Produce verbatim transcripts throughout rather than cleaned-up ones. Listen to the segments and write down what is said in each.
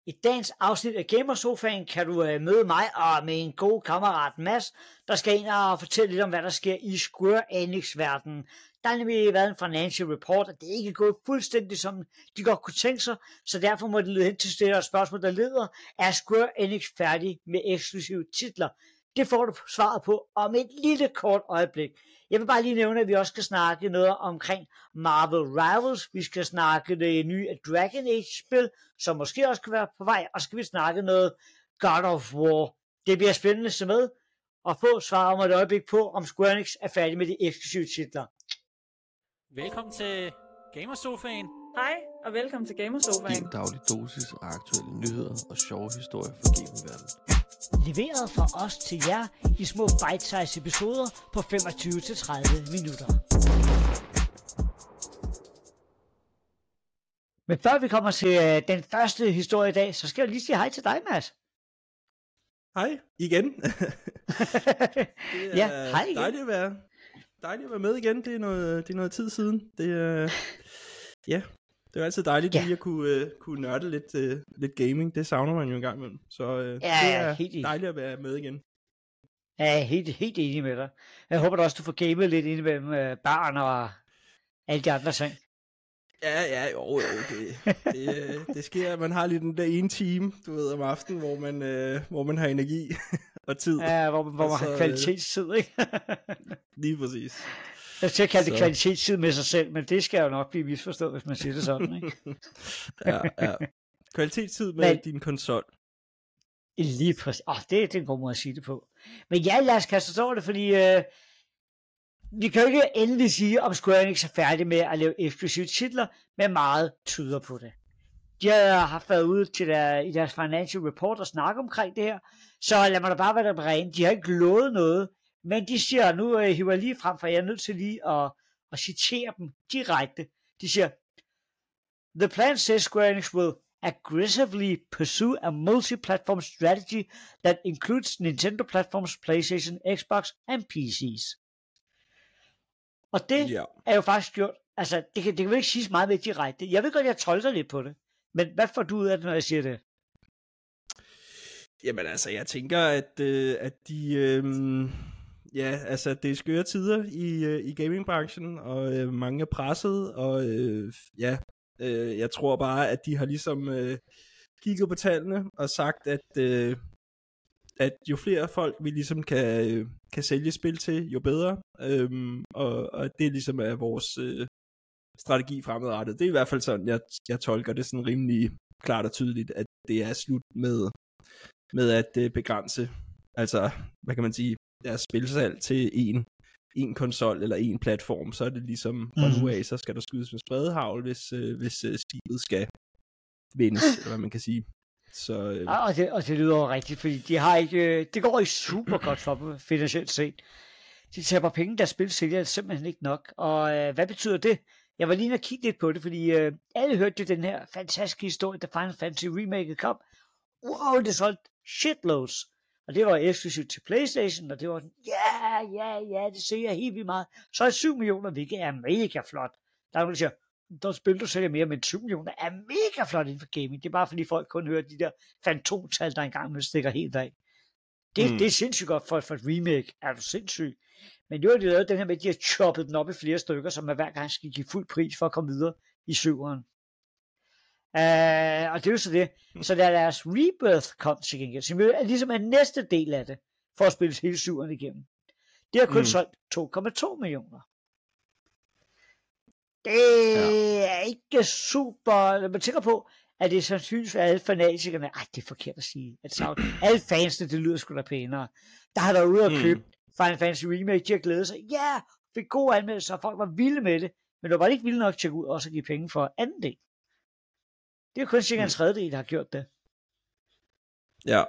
I dagens afsnit af Gamersofaen kan du øh, møde mig og min gode kammerat Mads, der skal ind og fortælle lidt om, hvad der sker i Square Enix-verdenen. Der har nemlig været en financial report, og det er ikke gået fuldstændig, som de godt kunne tænke sig, så derfor må det lede hen til stille spørgsmål, der leder, er Square Enix færdig med eksklusive titler? Det får du svaret på om et lille kort øjeblik. Jeg vil bare lige nævne, at vi også skal snakke noget omkring Marvel Rivals. Vi skal snakke det nye Dragon Age-spil, som måske også kan være på vej. Og så skal vi snakke noget God of War. Det bliver spændende at se med og få svar om et øjeblik på, om Square Enix er færdig med de eksklusive titler. Velkommen til Gamersofaen. Hej, og velkommen til Gamersofaen. Din daglig dosis af aktuelle nyheder og sjove historier fra gamingverdenen. Leveret fra os til jer i små bite-size episoder på femogtyve til tredive minutter. Men før vi kommer til øh, den første historie i dag, så skal jeg lige sige hej til dig, Mads. Hej, igen. Det er ja, hej igen. Dejligt at være, dejligt at være med igen. Det er noget, det er noget tid siden. Det er, ja, det er altid dejligt ja. lige at kunne, uh, kunne nørde lidt, uh, lidt gaming. Det savner man jo en gang imellem. Så uh, ja, det er helt dejligt at være med igen. Ja, helt, helt enig med dig. Jeg håber da også, du får gamet lidt ind mellem uh, barn og alle de andre ting. Ja, ja, jo, jo, det, det, det sker, at man har lige den der ene time, du ved, om aftenen, hvor man, øh, hvor man har energi og tid. Ja, hvor, hvor man så, har kvalitetstid, ikke? Lige præcis. Jeg skal kalde det så. Kvalitetstid med sig selv, men det skal jo nok blive misforstået, hvis man siger det sådan, ikke? ja, ja. Kvalitetstid med men, din konsol. Lige præcis. Åh, oh, det, det er en god måde at sige det på. Men ja, lad os kaste os over det, fordi øh, vi kan jo ikke endelig sige, om Square Enix er færdig med at lave eksklusive titler, men meget tyder på det. De har haft været ude til der, i deres financial report og snakke omkring det her, så lad mig da bare være der på rene. De har ikke lovet noget, men de siger, nu øh, hiver jeg lige frem, for jeg er nødt til lige at, at citere dem direkte. De siger, The plan says Square Enix will aggressively pursue a multi-platform strategy that includes Nintendo platforms, PlayStation, Xbox and P C's. Og det yeah. er jo faktisk gjort, altså det kan, det kan vel ikke siges meget mere direkte. Jeg ved godt, jeg tolker lidt på det, men hvad får du ud af det, når jeg siger det? Jamen altså, jeg tænker, at, øh, at de, øh, ja, altså det er skøre tider i, øh, i gamingbranchen, og øh, mange er presset, og øh, ja, øh, jeg tror bare, at de har ligesom øh, kigget på tallene og sagt, at øh, at jo flere folk vi ligesom kan, øh, kan sælge spil til, jo bedre, øhm, og, og det ligesom er vores øh, strategi fremadrettet. Det er i hvert fald sådan, jeg, jeg tolker det sådan rimelig klart og tydeligt, at det er slut med, med at øh, begrænse, altså, hvad kan man sige, deres spilsalg til en, en konsol eller en platform, så er det ligesom, fra mm. nu af, så skal der skydes med spredehagl, hvis, øh, hvis øh, skibet skal vendes, eller hvad man kan sige. Så, øh... ja, og, det, og det lyder rigtigt, fordi de har ikke, det går ikke super godt for dem finansielt set. De taber penge, der spil sælger simpelthen ikke nok. Og øh, hvad betyder det? Jeg var lige at kigge lidt på det, fordi øh, alle hørte jo den her fantastiske historie, da Final Fantasy Remake kom. Wow, det solgte shitloads. Og det var eksklusivt til PlayStation, og det var ja, ja, ja, det ser jeg helt vildt meget. Så er syv millioner, hvilket er mega flot. Der er nogen, der siger, der spil, du sælger mere, men syv millioner er mega flot inden for gaming. Det er bare fordi folk kun hører de der fantomtal, der engang med stikker helt af. Det, mm. det er sindssygt godt for, for et remake. Er du sindssyg? Men nu har de lavet den her med, at de har choppet den op i flere stykker, som man hver gang skal give fuld pris for at komme videre i syveren. Uh, og det er jo så det. Så der er deres Rebirth kom til gengæld, som er ligesom en næste del af det, for at spille hele syveren igennem. Det har kun mm. solgt to komma to millioner. Det ja. er ikke super, man tænker på, at det er sandsynligt for alle fanatikerne, ej, det er forkert at sige, at så, alle fansene, det lyder sgu da pænere, der har været ude og købe mm. Final Fantasy Remake, de har glædet sig, ja, yeah, fik gode anmeldelser, og folk var vilde med det, men det var ikke vilde nok til at gå ud og også give penge for anden del. Det er kun cirka en tredjedel, der har gjort det. Ja.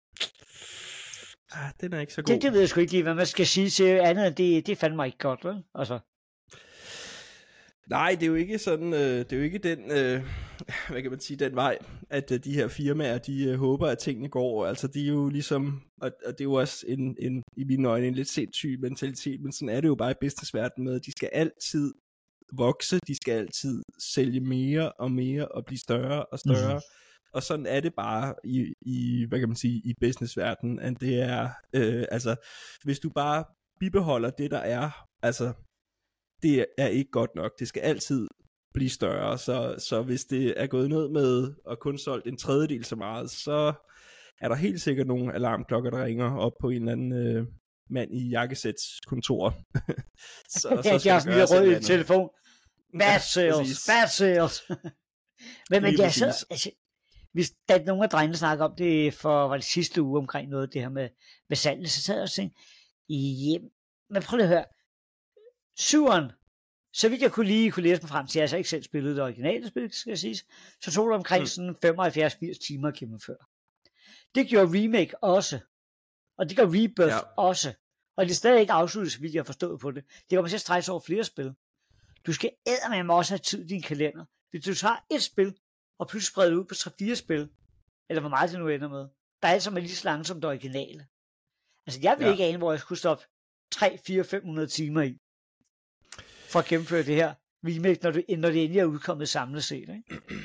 Ah, den er ikke så god. Det, det ved jeg sgu ikke lige, hvad man skal sige til andet, end det, det fandt mig ikke godt, vel? Altså. Nej, det er jo ikke sådan, øh, det er jo ikke den, øh, hvad kan man sige, den vej, at øh, de her firmaer, de øh, håber, at tingene går. Altså, de er jo ligesom, og, og det er jo også en, en, i mine øjne en lidt sindssyg mentalitet, men sådan er det jo bare i businessverdenen med, de skal altid vokse, de skal altid sælge mere og mere og blive større og større. Mm. og sådan er det bare i, i hvad kan man sige, i businessverdenen, at det er, øh, altså, hvis du bare bibeholder det, der er, altså, det er ikke godt nok. Det skal altid blive større, så, så hvis det er gået ned med at kun solgt en tredjedel så meget, så er der helt sikkert nogle alarmklokker, der ringer op på en eller anden øh, mand i jakkesæts kontor. så, det er så også lige rød i telefon. Bad sales, bad sales. men men jeg så, altså, hvis der er nogle af drengene snakker om det for var det sidste uge omkring noget det her med, med salget, så sad jeg og tænkte, ja, men prøv lige at høre, syveren, så vidt jeg kunne lige kunne læse mig frem til, jeg altså ikke selv spillet det originale spil, skal jeg sige, så tog det omkring mm. sådan femoghalvfjerds til firs timer at gennemføre. Det gjorde remake også, og det gør rebirth ja. også, og det er stadig ikke afsluttet, så vidt jeg har forstået på det. Det kommer til at strække sig over flere spil. Du skal eddermame også have tid i din kalender. Hvis du tager et spil, og pludselig spreder det ud på tre fire spil, eller hvor meget det nu ender med, der er altså lige så langt som det originale. Altså jeg vil ja. ikke ane, hvor jeg skulle stoppe tre, fire, fem hundrede timer i, for at gennemføre det her remake, når, du, når det endelig er udkommet samlet set, ikke?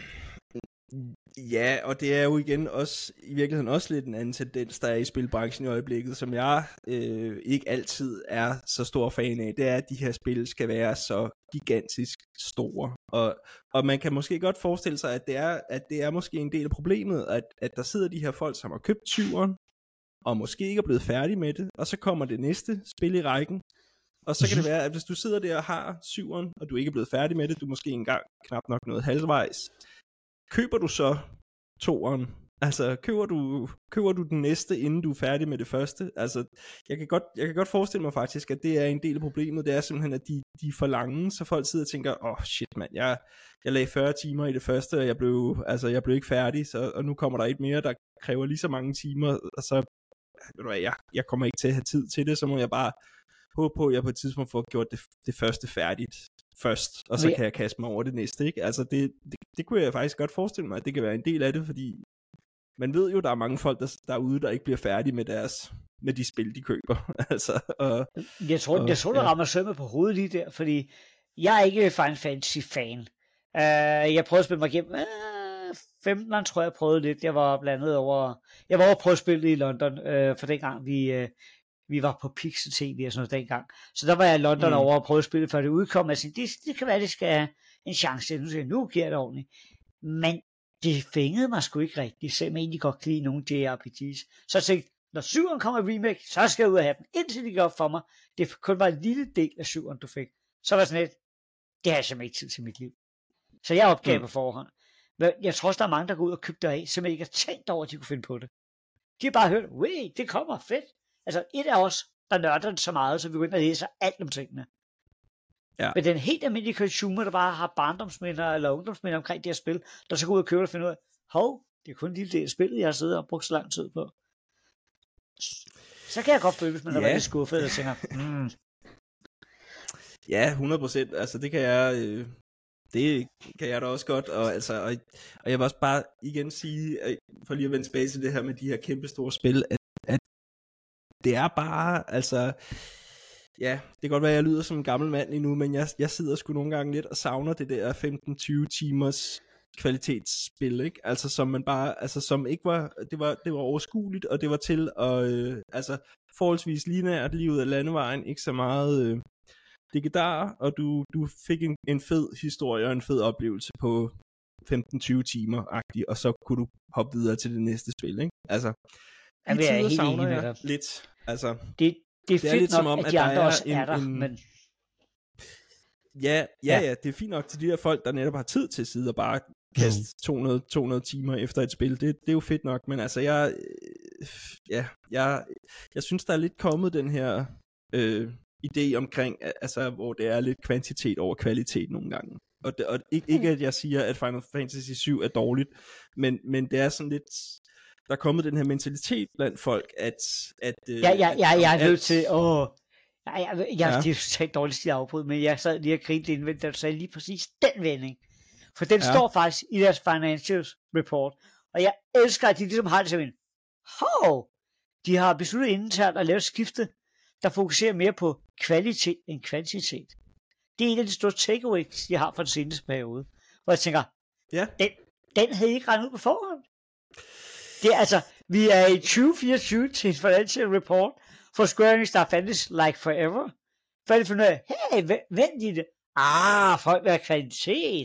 Ja, og det er jo igen også i virkeligheden også lidt en anden tendens, der er i spilbranchen i øjeblikket, som jeg øh, ikke altid er så stor fan af. Det er, at de her spil skal være så gigantisk store. Og, og man kan måske godt forestille sig, at det er, at det er måske en del af problemet, at, at der sidder de her folk, som har købt tyveren, og måske ikke er blevet færdige med det, og så kommer det næste spil i rækken. Og så kan det være, at hvis du sidder der og har syveren, og du ikke er blevet færdig med det, du er måske engang knap nok noget halvvejs, køber du så toeren? Altså, køber du, køber du den næste, inden du er færdig med det første? Altså, jeg kan godt, jeg kan godt forestille mig faktisk, at det er en del af problemet. Det er simpelthen, at de, de er for lange, så folk sidder og tænker, åh oh, shit mand, jeg, jeg lagde fyrre timer i det første, og jeg blev, altså, jeg blev ikke færdig, så, og nu kommer der et mere, der kræver lige så mange timer, og så, ved du hvad, jeg, jeg kommer ikke til at have tid til det, så må jeg bare håbe på, at jeg på et tidspunkt får gjort det, det første færdigt først, og så kan jeg kaste mig over det næste, ikke? Altså, det, det, det kunne jeg faktisk godt forestille mig, at det kan være en del af det, fordi man ved jo, der er mange folk der, derude, der ikke bliver færdige med deres, med de spil, de køber. altså, og, jeg tror, og, jeg tror, du ja. rammer sømmet på hovedet lige der, fordi jeg er ikke Final Fantasy-fan. Uh, jeg prøvede at spille mig igennem, uh, femten tror jeg, jeg prøvede lidt. Jeg var blandt andet over, jeg var over på at spille i London, uh, for dengang vi... Uh, vi var på Pixel T V og sådan noget dengang. Så der var jeg i London mm. over og prøve at spille, før det udkom. Jeg tænkte, det, det kan være, det skal have en chance. Nu, siger, nu giver det ordentligt. Men det fængede mig sgu ikke rigtigt, selvom jeg egentlig godt kan lide nogle J R P Gs. Så jeg tænkte, når syveren kommer i remake, så skal jeg ud og have den. Indtil det går op for mig, det kun var en lille del af syveren, du fik. Så var jeg sådan lidt, det har jeg simpelthen ikke tid til mit liv. Så jeg opgav mm. på forhånd. Men jeg tror også, der er mange, der går ud og køber det af, som ikke har tænkt over, at de kunne finde på det. De har bare hørt, wait, det kommer, fedt. Altså, et af os, der nørder det så meget, så vi går ind og læser alt om tingene. Ja. Men den helt almindelige consumer, der bare har barndomsminder eller ungdomsminder omkring det her spil, der så går ud og køber og finder ud af, hov, det er kun en lille del af spillet, jeg har siddet og brugt så lang tid på. Så kan jeg godt føle, hvis man ja. er rigtig skuffet og tænker, hmm. Ja, hundrede procent. Altså, det kan jeg... Øh... Det kan jeg da også godt, og, altså, og, og jeg vil også bare igen sige, for lige at vende tilbage til det her med de her kæmpe store spil, at, at det er bare, altså, ja, det kan godt være, at jeg lyder som en gammel mand lige nu, men jeg, jeg sidder sgu nogle gange lidt og savner det der femten til tyve timers kvalitetsspil, ikke? Altså, som man bare, altså, som ikke var, det var, det var overskueligt, og det var til at, øh, altså, forholdsvis lineært lige ud af landevejen, ikke så meget... Øh, digedar, og du, du fik en, en fed historie og en fed oplevelse på femten til tyve timer-agtigt, og så kunne du hoppe videre til det næste spil, ikke? Altså, de tider savner jeg lidt. Altså, det, det er det er fedt lidt nok, som om, at at de der andre er også en, er der, en... men... Ja, ja, ja, det er fint nok til de der folk, der netop har tid til at sidde og bare kaste mm. to hundrede, to hundrede timer efter et spil. Det, det er jo fedt nok, men altså, jeg... Ja, jeg, jeg synes, der er lidt kommet den her... Øh, idé omkring, altså, hvor det er lidt kvantitet over kvalitet nogle gange. Og, det, og ikke, ikke at jeg siger, at Final Fantasy syv er dårligt, men, men det er sådan lidt, der er kommet den her mentalitet blandt folk, at... at ja, ja, ja, jeg, jeg er nødt til, åh, jeg, jeg, jeg, ja. det er totalt dårligt stil afbrud, men jeg sad lige og grinte indvendt, da du sagde lige præcis den vending. For den ja. står faktisk i deres financials report, og jeg elsker, at de ligesom har det som en, hov, de har besluttet internt at lave et skifte, der fokuserer mere på kvalitet end kvantitet. Det er en af de store takeaways, de har fra den seneste periode. Hvor jeg tænker, ja. den, den havde I ikke regnet ud på forhånd. Det er altså, vi er i tyve fireogtyve til en financial report for Square Enix, der fandtes like forever. For at finde ud af, hey, vent i det. Ah, folk vil have kvalitet.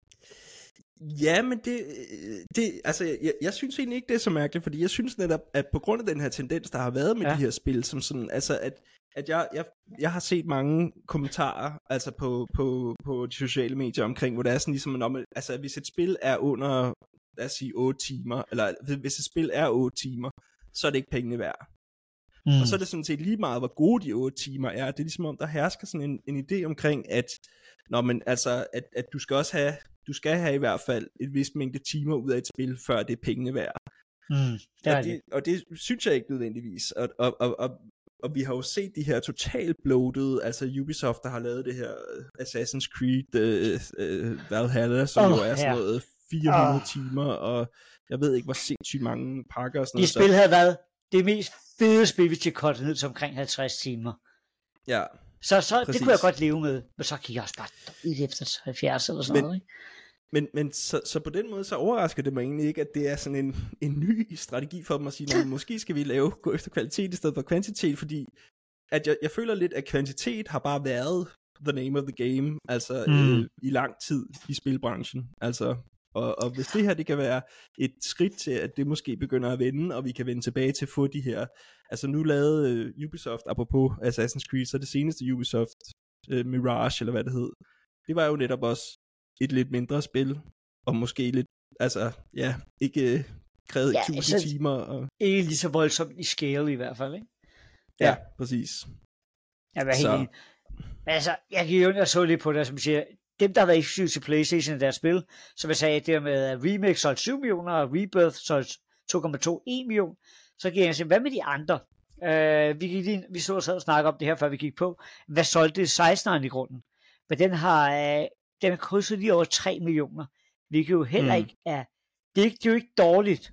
Ja, men det, det altså, jeg, jeg synes egentlig ikke, det er så mærkeligt, fordi jeg synes netop, at på grund af den her tendens, der har været med ja. de her spil, som sådan, altså, at, at jeg, jeg, jeg har set mange kommentarer, altså på, på, på de sociale medier omkring, hvor det er sådan ligesom, om, altså, hvis et spil er under, lad os sige, otte timer, eller hvis et spil er otte timer, så er det ikke pengene værd. Mm. Og så er det sådan set lige meget, hvor gode de otte timer er. Det er ligesom om, der hersker sådan en, en idé omkring, at, når man, altså, at, at du skal også have, du skal have i hvert fald et vist mængde timer ud af et spil, før det er pengene værd. Mm, det og, det, og det synes jeg ikke nødvendigvis. Og, og, og, og, og vi har jo set de her totalt bloated, altså Ubisoft, der har lavet det her Assassin's Creed uh, uh, Valhalla, som oh, jo er sådan noget fire hundrede oh. timer, og jeg ved ikke, hvor sindssygt mange pakker og sådan de noget. De spil havde været det mest fede spil, hvis de kortede ned til omkring halvtreds timer. Ja. Så, så det kunne jeg godt leve med, men så kan jeg også bare i efter halvfjerds eller sådan men, noget, ikke? Men, men så, så på den måde, så overrasker det mig egentlig ikke, at det er sådan en, en ny strategi for dem at sige, måske skal vi lave, gå efter kvalitet i stedet for kvantitet, fordi at jeg, jeg føler lidt, at kvantitet har bare været the name of the game, altså mm. øh, i lang tid i spilbranchen, altså. Og, og hvis det her, det kan være et skridt til, at det måske begynder at vende, og vi kan vende tilbage til at få de her, altså nu lavede uh, Ubisoft, apropos Assassin's Creed, så det seneste Ubisoft, uh, Mirage, eller hvad det hed, det var jo netop også et lidt mindre spil, og måske lidt, altså, ja, ikke uh, krævet ja, tusind altså, timer. Og... Ikke lige så voldsomt i scale i hvert fald, ikke? Ja, ja præcis. Jeg var helt enig. Men altså, jeg kan jo jeg så lidt på det, som siger, dem, der har været eksklusive til PlayStation i deres spil, som jeg sagde, det med at Remake solgte syv millioner, og Rebirth solgte to komma to en million, så giver jeg sige, hvad med de andre? Uh, vi, gik lige, vi så og sad og snakke om det her, før vi gik på. Hvad solgte seksteneren i grunden? Men den har, uh, den har krydset lige over tre millioner, hvilket jo heller mm. ikke er, det er, ikke, det er jo ikke dårligt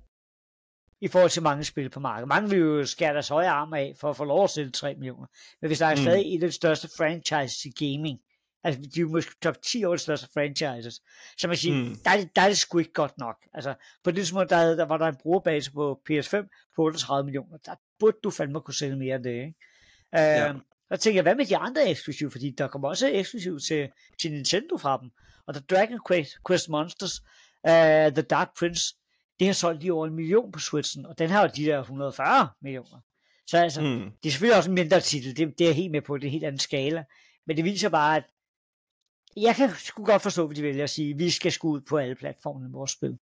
i forhold til mange spil på markedet. Mange vil jo skære deres høje arm af for at få lov at sælge tre millioner. Men hvis der er mm. stadig et af de største franchises i gaming, altså de er jo måske top ti over de største franchises, så man siger, mm. der, er det, der er det sgu ikke godt nok. Altså på det tidspunkt, der, der var der en brugerbase på P S fem på otteogtredive millioner. Der burde du fandme kunne sælge mere af det, ikke? Ja. Uh, så tænker jeg, hvad med de andre eksklusive? Fordi der kommer også eksklusive til, til Nintendo fra dem. Og der Dragon Quest, Quest Monsters, uh, The Dark Prince, det har solgt lige over en million på Switchen, og den har jo de der et hundrede og fyrre millioner. Så altså, mm. det er selvfølgelig også en mindre titel, det, det er jeg helt med på, det er en helt anden skala. Men det viser bare, at jeg kan sgu godt forstå, hvad de vælger at sige, at vi skal sgu ud på alle platformene i vores spil.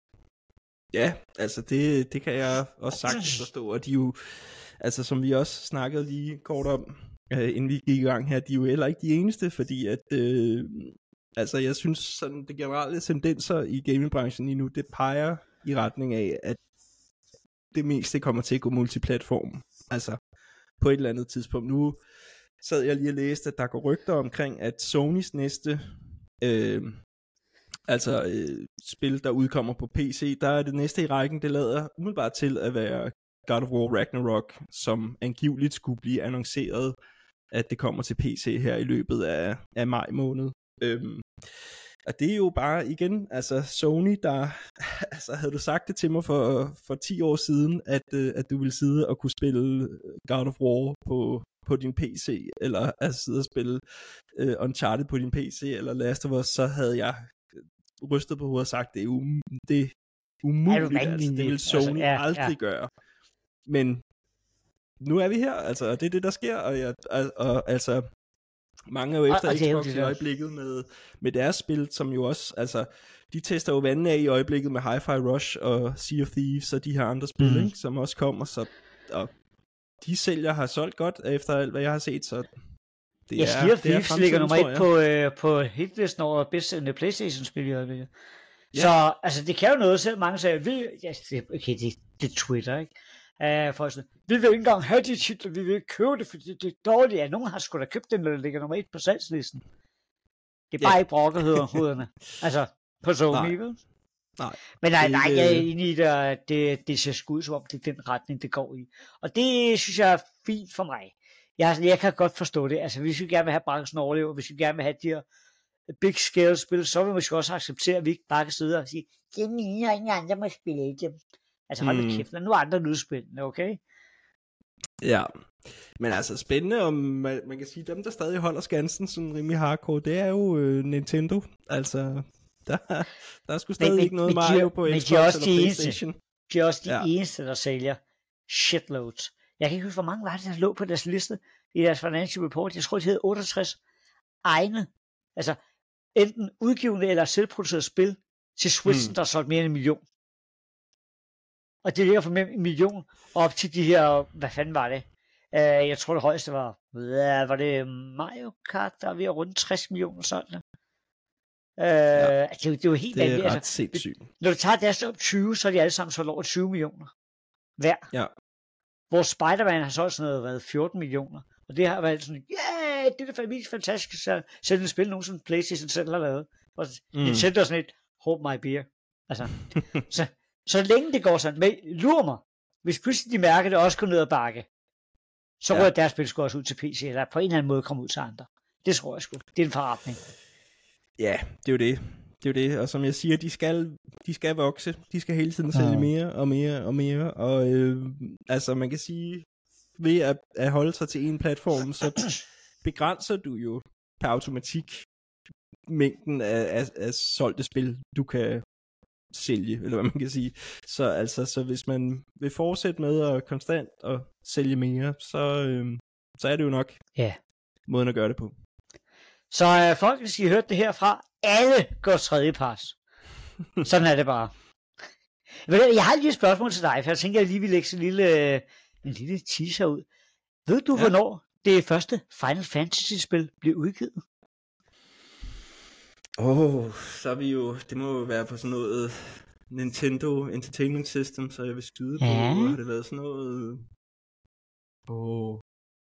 Ja, altså det, det kan jeg også sagtens forstå, og de jo, altså som vi også snakkede lige kort om, øh, inden vi gik i gang her, de er jo heller ikke de eneste, fordi at, øh, altså jeg synes sådan, det generelle tendenser i gamingbranchen lige nu, det peger i retning af, at det meste kommer til at gå multiplatform, altså på et eller andet tidspunkt. Nu sad jeg lige og læste, at der går rygter omkring, at Sonys næste øh, altså øh, spil, der udkommer på P C, der er det næste i rækken, det lader umiddelbart til at være God of War Ragnarok, som angiveligt skulle blive annonceret, at det kommer til P C her i løbet af, af maj måned. Øhm, og det er jo bare igen, altså Sony, der, altså havde du sagt det til mig for, for ti år siden, at, øh, at du ville sidde og kunne spille God of War på på din P C, eller at sidde og spille uh, Uncharted på din P C, eller Last of Us, så havde jeg rystet på hovedet og sagt, det er, um, det er umuligt, er altså, det vil Sony altså, ja, aldrig ja. gøre. Men nu er vi her, altså, og det er det, der sker, og, jeg, og, og altså, mange er jo efter og, og Xbox i øjeblikket med, med deres spil, som jo også, altså, de tester jo vandene af i øjeblikket med Hi-Fi Rush og Sea of Thieves og de her andre spil, mm. ikke, som også kommer, så og de sælger har solgt godt efter alt, hvad jeg har set, så det ja, er... Sea of Thieves ligger nummer et på, øh, på hitlisten over bedst PlayStation-spil i øjeblikket. Ja. Så altså, det kan jo noget, selv mange siger, vi, ja, det, okay, det, det er Twitter, ikke? Uh, for sådan, vi vil ikke engang have de titler, vi vil ikke købe det, fordi det er dårligt. Ja, nogen har sgu da købt den, når det ligger nummer et på salgslisten. Det er bare ja. ikke brokkerheder hovederne. Altså, på Sony, vel? Nej. Men nej, nej, jeg er enig i det, at det, det ser sgu ud, som om det er den retning, det går i. Og det synes jeg er fint for mig. Jeg, jeg kan godt forstå det. Altså, hvis vi gerne vil have branchen overlever, hvis vi gerne vil have de her big scale spil, så vil vi måske også acceptere, at vi ikke bare kan sidde og sige, det er mine, og ingen andre må spille dem. Altså hold da Mm. kæft, nu er andre udspillende, okay? Ja, men altså spændende, om man, man kan sige, dem der stadig holder skansen sådan rimelig hardcore, det er jo øh, Nintendo. Altså, der, der er sgu stadig Men- men- ikke noget men de er- Mario på men de er Xbox også eller de eneste. PlayStation. De er også de Ja. ja. eneste, der sælger shitloads. Jeg kan ikke huske, hvor mange var det, der lå på deres liste i deres financial report. Jeg tror, de hed otteogtres egne, altså enten udgivende eller selvproduceret spil til Switchen, Mm. mm. der har solgt mere end en million. Og det ligger fra mellem en million op til de her, hvad fanden var det? Uh, jeg tror, det højeste var, hvad var det Mario Kart, der er ved at runde tres millioner sådan. Uh, ja. det, er jo- det er jo helt Det er vanvittigt. ret Altså, sindssygt. når du tager deres op tyve, så er de alle sammen solgt over tyve millioner hver. Ja. Hvor Spider-Man har solgt sådan noget, været fjorten millioner. Og det har været sådan, yeah, det er da mest fantastisk at sælge et spil, nogen som PlayStation selv har lavet. Og Mm. mm. Nintendo er sådan et, hold my beer. Altså, så, så længe det går sådan, men lur mig, hvis pludselig de mærker, at det også går ned ad bakke, så Ja. rører deres spil sgu også ud til P C, eller på en eller anden måde kommer ud til andre. Det tror jeg sgu. Det er en forretning. Ja, det er jo det. Det er jo det, og som jeg siger, de skal, de skal vokse. De skal hele tiden sælge Ja. mere og mere og mere. Og øh, altså, man kan sige, ved at, at holde sig til en platform, så begrænser du jo per automatik mængden af, af, af solgte spil, du kan sælge, eller hvad man kan sige. Så altså, så hvis man vil fortsætte med at konstant at sælge mere, så, øh, så er det jo nok Ja. måden at gøre det på. Så øh, folk, hvis I hørte det herfra, alle går tredjeparts. Sådan er det bare. Ved du, Jeg har lige et spørgsmål til dig, for jeg tænker, at jeg lige vil lægge sådan en lille, øh, en lille teaser ud. Ved du, Ja. ja. hvornår det første Final Fantasy-spil blev udgivet? Åh, oh, så er vi jo, det må jo være på sådan noget Nintendo Entertainment System, så jeg vil skyde på, Ja. har det været sådan noget, åh, oh,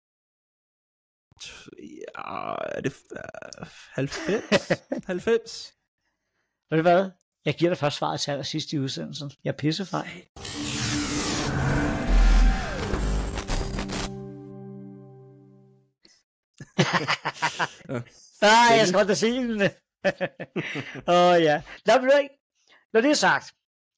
ja, er det uh, halvfems? halvfems? Ved du hvad? Jeg giver dig først svaret til allersidst i udsendelsen. Jeg er pissefejl. Nej, jeg skal holde dig silende. Åh oh, ja. Nå, men ved du ikke, når det er sagt,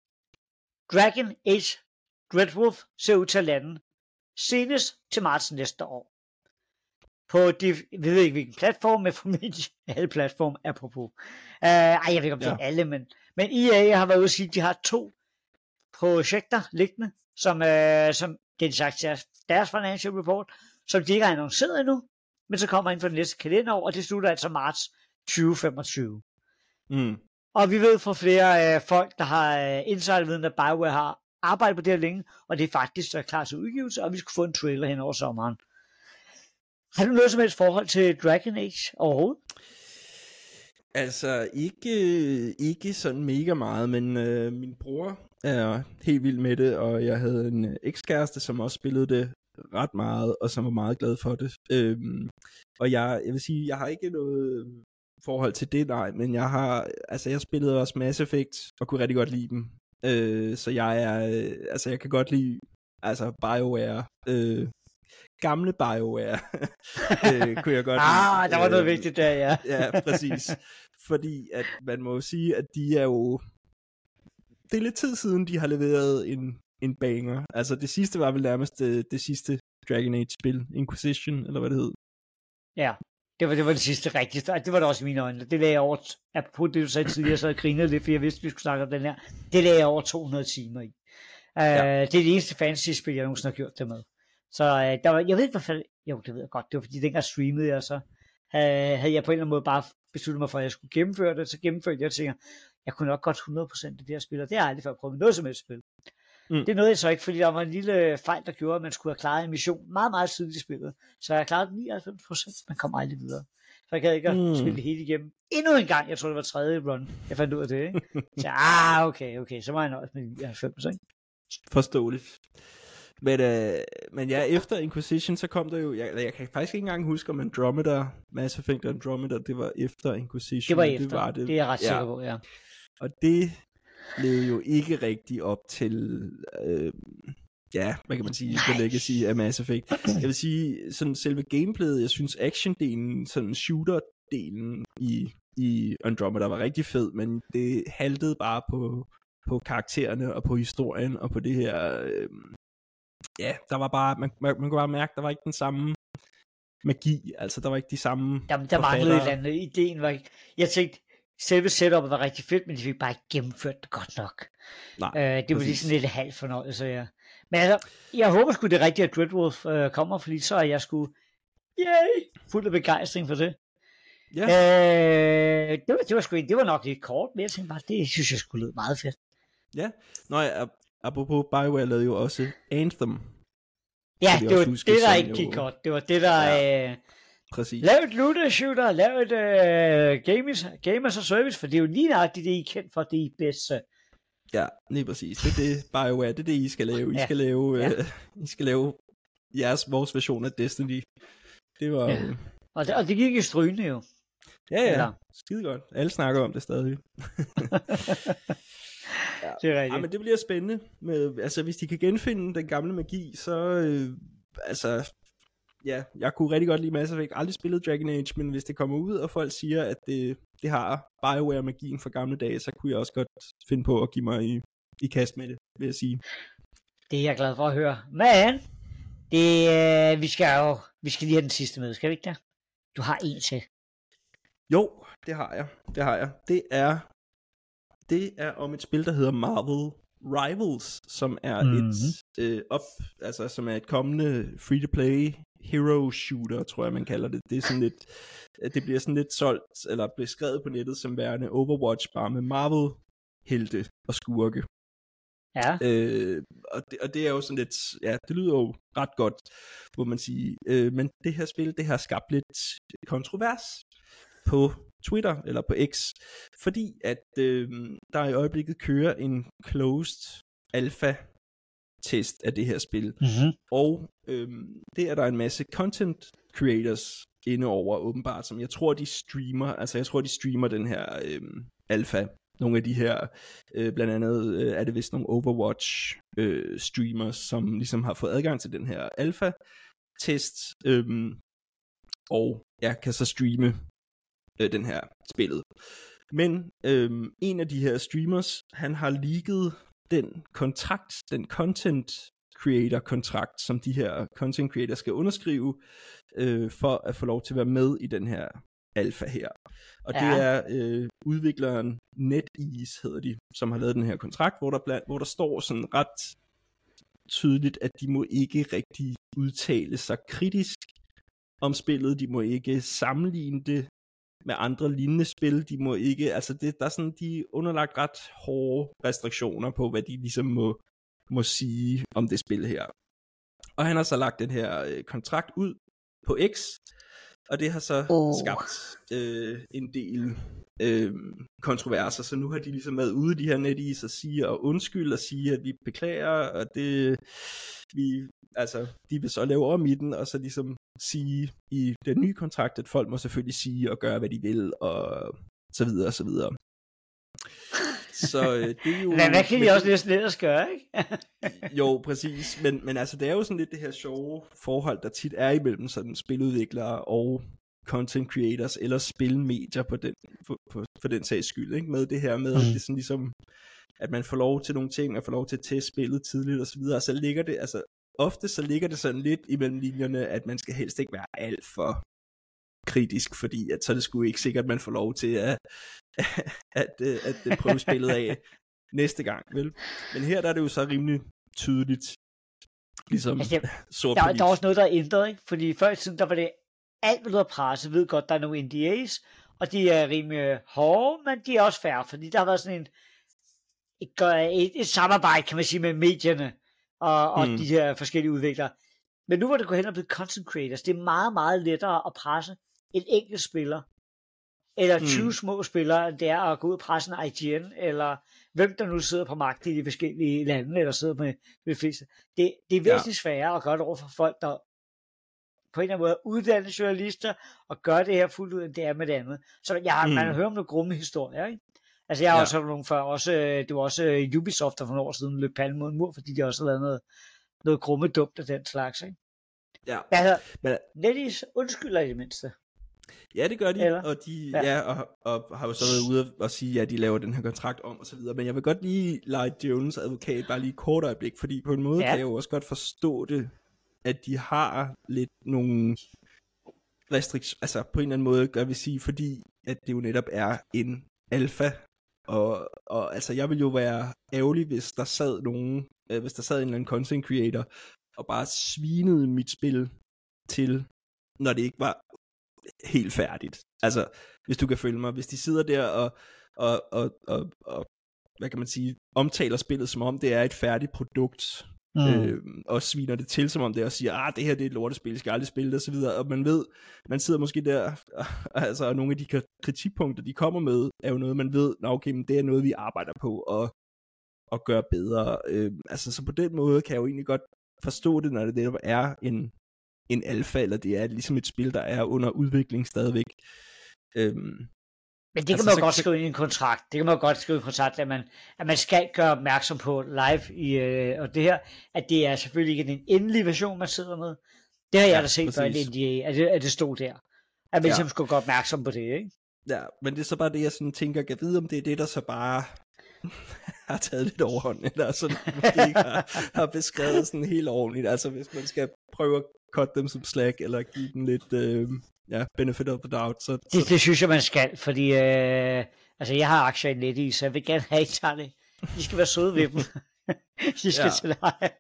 Dragon Age Dreadwolf ser ud til at lande senest til marts næste år. På de, vi ved ikke hvilken platform, men formentlig alle platforme apropos. Uh, ej, jeg ved ikke om det er Ja. alle, men, men E A har været ude at sige, at de har to projekter liggende, som, uh, som det er de sagt til deres, deres financial report, som de ikke har annonceret endnu, men så kommer ind for det næste kalenderår, og det slutter altså marts tyve femogtyve. Mm. Og vi ved fra flere øh, folk, der har øh, insiderviden, at BioWare har arbejdet på det her længe, og det er faktisk så klar til udgivelse, og vi skulle få en trailer hen over sommeren. Har du noget som helst forhold til Dragon Age overhovedet? Altså, ikke, ikke sådan mega meget, men øh, min bror er helt vild med det, og jeg havde en øh, ekskæreste, som også spillede det ret meget, og som var meget glad for det. Øhm, og jeg, jeg vil sige, jeg har ikke noget forhold til det, nej, men jeg har, altså jeg spillede også Mass Effect, og kunne rigtig godt lide dem. Øh, så jeg er, øh, altså jeg kan godt lide, altså BioWare, øh, gamle BioWare, øh, kunne jeg godt lide. Ah, der var noget Øh, vigtigt der, ja. Ja, præcis. Fordi at man må jo sige, at de er jo, det er lidt tid siden, de har leveret en, en banger. Altså det sidste var vel nærmest det, det sidste Dragon Age-spil, Inquisition, eller hvad det hed. Ja, det var det, var det sidste rigtige. Det var det også i mine øjne. Det lagde jeg over, apropos det du sagde tidligere, så jeg grinede lidt, for jeg vidste, vi skulle snakke om den her. Det lagde jeg over to hundrede timer i. Uh, Ja. Det er det eneste fantasy-spil, jeg nogensinde har gjort det med. Så uh, der var, jeg ved ikke, hvad fald, jo, det ved jeg godt, det var fordi, dengang streamede jeg så, uh, havde jeg på en eller anden måde bare besluttet mig for, at jeg skulle gennemføre det, så gennemførte jeg, og tænker, jeg kunne nok godt hundrede procent af det her spil, og det har jeg aldrig før prøvet med noget som helst spil. Mm. Det nåede jeg så ikke, fordi der var en lille fejl, der gjorde, at man skulle have klaret en mission meget, meget tidligt i spillet. Så jeg klarede nioghalvfems procent, man kom aldrig videre. Så jeg gad ikke at Mm. spille det hele igennem. Endnu en gang, jeg tror det var tredje run, jeg fandt ud af det, ikke? Så ah, okay, okay, så var jeg nøjes med nioghalvfems, ikke? Forståeligt. Men, øh, men ja, efter Inquisition, så kom der jo, jeg, jeg kan faktisk ikke engang huske, om Andromeda, Mass Effect Andromeda, det var efter Inquisition. Det var efter, det, var det. det er jeg ret Ja. sikker på, ja. Og det levede jo ikke rigtig op til, øh, ja, hvad kan man sige, Nej. the legacy af Mass Effect. Jeg vil sige, sådan selve gameplayet, jeg synes action-delen, sådan shooter-delen i, i Andromeda var rigtig fed, men det haltede bare på, på karaktererne og på historien og på det her... Øh, ja, der var bare... Man, man, man kunne bare mærke, der var ikke den samme magi, altså der var ikke de samme Der, der manglede et eller andet. Ideen var ikke... Jeg tænkte, selve setupet var rigtig fedt, men de fik bare ikke gennemført det godt nok. Nej, øh, det var lige sådan lidt halv fornøjelse, ja. Men altså, jeg håber sgu det er rigtigt, at Dreadwolf øh, kommer, fordi så er jeg sgu yay, fuld af begejstring for det. Ja. Øh, det, var, det, var sgu, det var nok lidt kort, men jeg tænkte bare, det synes jeg skulle lyde meget fedt. Ja, nå ja, apropos BioWare lavede jo også Anthem. Ja, de det var også det, huske, der som ikke jo- gik godt. Det var det, der... Ja. Øh, Præcis. lav et looter shooter, lav et øh, gamers, gamers og service, for det er jo lige nøjagtigt det, I er kendt for, det I er bedst til. Ja, lige præcis. Det er det, BioWare, det er det, I skal lave. I Ja. skal lave, Ja. øh, I skal lave jeres, vores version af Destiny. Det var... Ja. Ja, Og det, og det gik i strygende jo. ja, ja. Eller- Skide godt. Alle snakker om det stadig. Det er Ja, rigtigt. men det bliver spændende. Med, altså, hvis de kan genfinde den gamle magi, så... Øh, altså... Ja, jeg kunne rigtig godt lide Mass Effect. Aldrig spillet Dragon Age, men hvis det kommer ud, og folk siger, at det, det har BioWare-magien fra gamle dage, så kunne jeg også godt finde på at give mig i, i kast med det, vil jeg sige. Det er jeg glad for at høre. Men, det, øh, vi skal jo, vi skal lige have den sidste med, skal vi ikke det? Du har en til. Jo, det har jeg. Det har jeg. Det er, det er om et spil, der hedder Marvel Rivals, som er Mhm. et øh, op, altså som er et kommende free-to-play hero shooter, tror jeg man kalder det. Det er sådan lidt, det bliver sådan lidt solgt eller beskrevet på nettet som værende Overwatch bare med Marvel helte og skurke. Ja. Øh, og, det, og det er jo sådan lidt, ja, det lyder jo ret godt, må man sige. Øh, men det her spil, det har skabt lidt kontrovers på Twitter, eller på X, fordi at øh, der i øjeblikket kører en closed alpha test af det her spil. Mm-hmm. Og øh, det er der en masse content creators inde over, åbenbart, som jeg tror, de streamer, altså jeg tror, de streamer den her øh, alpha. Nogle af de her, øh, blandt andet øh, er det vist nogle Overwatch øh, streamers, som ligesom har fået adgang til den her alpha test, øh, og ja, kan så streame øh, den her spillet. Men øh, en af de her streamers, han har leaget den kontrakt, den content creator kontrakt, som de her content creators skal underskrive, øh, for at få lov til at være med i den her alfa her. Og ja. Det er øh, udvikleren NetEase, hedder de, som har lavet den her kontrakt, hvor der, blandt, hvor der står sådan ret tydeligt, at de må ikke rigtig udtale sig kritisk om spillet, de må ikke sammenligne det med andre lignende spil, de må ikke, altså det, der er sådan, de er underlagt ret hårde restriktioner på, hvad de ligesom må, må sige om det spil her. Og han har så lagt den her øh, kontrakt ud på X, og det har så oh. skabt øh, en del øh, kontroverser, så nu har de ligesom været ude, de her NetEase, og sige og undskyld, og sige, at vi beklager, og det, vi, altså, de vil så lave om i den, og så ligesom sige i den nye kontrakt, at folk må selvfølgelig sige og gøre, hvad de vil, og så videre, og så videre. Så øh, det er jo... Hvad, hvad kan de også næsten ellers gøre, ikke? Jo, præcis. Men, men altså, det er jo sådan lidt det her sjove forhold, der tit er imellem sådan spiludviklere og content creators, eller spilmedier på den, for, for, for den sags skyld, ikke? Med det her med, mm. det er sådan ligesom, at man får lov til nogle ting, og får lov til at teste spillet tidligt, og så videre, og så ligger det, altså, ofte så ligger det sådan lidt imellem linjerne, at man skal helst ikke være alt for kritisk, fordi at så er det sgu ikke sikkert, at man får lov til at, at, at, at prøve spillet af næste gang, vel? Men her der er det jo så rimelig tydeligt, ligesom Altså, sort der, på hvidt. der er også noget, der er ændret, ikke? Fordi før i tiden, der var det alt, hvad der er presse, ved godt, der er nogle N D A's, og de er rimelig hårde, men de er også færre, fordi der har været sådan en et, et, et samarbejde, kan man sige, med medierne og, og mm. de her forskellige udviklere. Men nu hvor det går hen og blevet content creators, det er meget, meget lettere at presse en enkelt spiller, eller tyve mm. små spillere, end det er at gå ud og presse en I G N, eller hvem der nu sidder på magt i de forskellige lande, eller sidder med, med de fleste. Det, det er væsentligt ja. sværere at gøre det over for folk, der på en eller anden måde er uddannede journalister, og gør det her fuldt ud, end det er med det andet. Så jeg har, mm. man har hørt om nogle grumme historier, ikke? Altså jeg har ja. også hørt nogle før, også, det var også Ubisoft, der for nogle år siden løb panden mod en mur, fordi de også har lavet noget, noget grumme dumt af den slags, ikke? Ja. Altså, men... NetEase undskylder i det mindste. Ja, det gør de, Eller? og de Ja. ja. Ja, og, og har jo så været ude og sige, at ja, de laver den her kontrakt om og så videre. Men jeg vil godt lige lege Jones advokat bare lige et kort øjeblik, fordi på en måde Ja. kan jeg jo også godt forstå det, at de har lidt nogle restriktioner, altså på en eller anden måde gør vi sige, fordi at det jo netop er en alfa, og, og altså jeg vil jo være ærgerlig, hvis der sad nogen, øh, hvis der sad en eller anden content creator, og bare svinede mit spil til, når det ikke var helt færdigt. Altså, hvis du kan følge mig, hvis de sidder der og, og, og, og, og hvad kan man sige, omtaler spillet, som om det er et færdigt produkt, mm. øh, og sviner det til, som om det, og siger, ah, det her det er et lortespil, jeg skal aldrig spille det, og så videre, og man ved, man sidder måske der, altså, og nogle af de kritikpunkter, de kommer med, er jo noget, man ved, nå, okay, men det er noget, vi arbejder på, og, og gør bedre. Øh, altså, så på den måde kan jeg jo egentlig godt forstå det, når det netop er en en alfa, eller det er ligesom et spil, der er under udvikling stadigvæk. Øhm, Men det kan altså, man jo så godt kan- skrive ind i en kontrakt. Det kan man jo godt skrive i en kontrakt, at man, at man skal gøre opmærksom på live i, øh, og det her, at det er selvfølgelig ikke den endelige version, man sidder med. Det har jeg Ja, da set før i præcis. N D A, at det, at det stod der. At man Ja. ligesom skulle gøre opmærksom på det, ikke? ja, men det er så bare det, jeg sådan tænker, kan vide, om det er det, der så bare har taget lidt overhånd, eller sådan, måske ikke har, har beskrevet sådan helt ordentligt. Altså, hvis man skal prøve at cut dem som slack, eller give dem lidt, øh, ja, benefit of the doubt, så, Det, så det synes jeg, man skal, fordi øh, altså, jeg har aktier i NetEase, så jeg vil gerne have, at I tager det. I skal være søde ved dem. I skal Ja. til dig.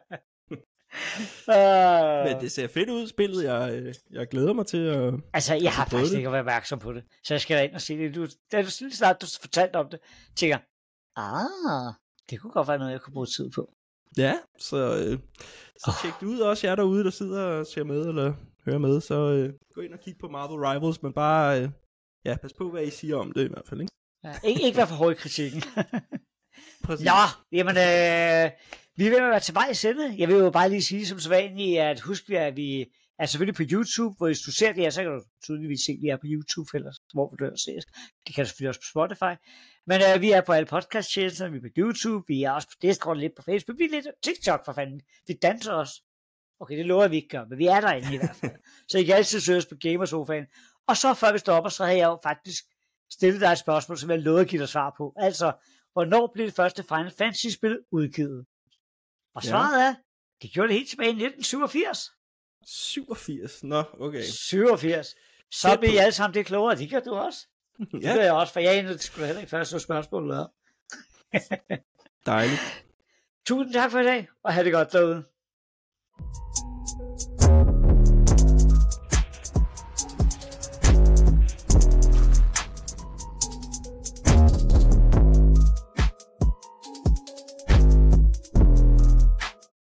uh, men det ser fedt ud, spillet. Jeg, øh, jeg glæder mig til at... Altså, jeg har prøvet faktisk det. ikke været opmærksom på det. Så jeg skal da ind og se det. Du, da du lige snart du fortalte om det, tænker jeg, ah, det kunne godt være noget, jeg kunne bruge tid på. Ja, så, øh, så tjek det ud også, jer derude, der sidder og ser med, eller hører med, så øh, gå ind og kig på Marvel Rivals, men bare, øh, ja, pas på, hvad I siger om det i hvert fald, ikke? Ja, ikke, ikke være for høj i kritikken. Præcis. Nå, jamen, øh, vi vil være til vej i sende. Jeg vil jo bare lige sige som sædvanligt, at husk, at vi er selvfølgelig på YouTube, hvor hvis du ser det her, så kan du tydeligvis se, at vi er på YouTube, eller hvor du der ses. Det kan du selvfølgelig også på Spotify. Men øh, vi er på alle podcast-tjenester, vi er på YouTube, vi er også på Discord, lidt på Facebook, vi er lidt på TikTok for fanden. Vi danser også. Okay, det lover jeg, vi ikke gør, men vi er derinde i hvert fald. Så I kan altid søge os på Gamersofaen. Og så før vi stopper, så har jeg jo faktisk stillet dig et spørgsmål, som jeg lovede at give dig svar på. Altså, hvornår blev det første Final Fantasy-spil udgivet? Og Ja. svaret er, det gjorde det helt tilbage i nitten syvogfirs. syvogfirs, nå, okay. syvogfirs. Så Tæt blev på. I alle sammen det klogere. Det gør du også. Det gør Ja, jeg også, for jeg endte skulle heller ikke først så spørgsmålet her. dejligt. Tusind tak for i dag, og have det godt derude.